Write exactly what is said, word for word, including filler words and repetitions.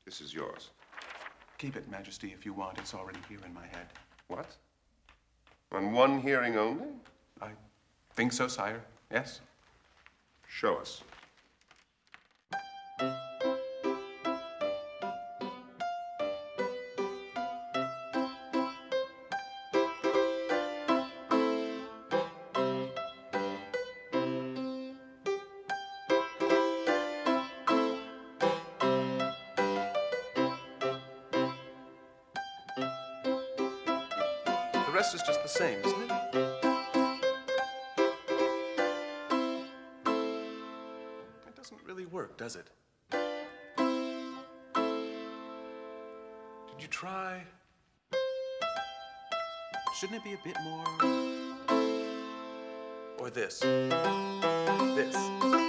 This is yours. Keep it, Majesty, if you want. It's already here in my head. What? On one hearing only? I think so, sire. Yes. Show us. The rest is just the same, isn't it? It doesn't really work, does it? Did you try? Shouldn't it be a bit more? Or this? This?